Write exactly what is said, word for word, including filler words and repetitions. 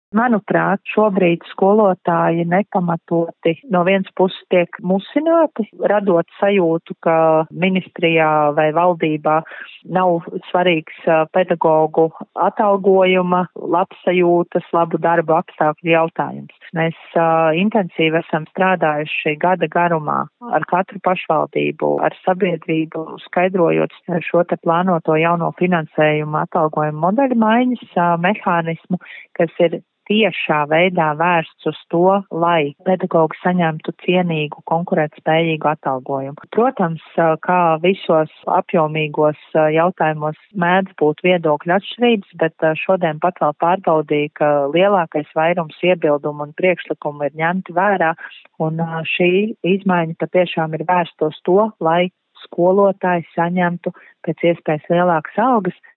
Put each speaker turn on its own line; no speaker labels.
Manuprāt, šobrīd skolotāji nepamatoti no vienas puses tiek musināti, radot sajūtu, ka ministrijā vai valdībā nav svarīgs pedagogu atalgojuma, labsajūtas, labu darbu apstākļu jautājums. Mēs uh, intensīvi esam strādājuši gada garumā ar katru pašvaldību, ar sabiedrību, skaidrojot šo te plānoto jauno finansējumu atalgojumu modeļu maiņas uh, mehānismu, kas ir tiešā veidā vērsts uz to, lai pedagogi saņemtu cienīgu, konkurētspējīgu atalgojumu. Protams, kā visos apjomīgos jautājumos mēdz būt viedokļu atšķirības, bet šodien pat vēl pārbaudīja, ka lielākais vairums iebildumu un priekšlikumu ir ņemti vērā, un šī izmaiņa patiešām ir vērsta uz to, lai skolotāji saņemtu pēc iespējas lielākas algas,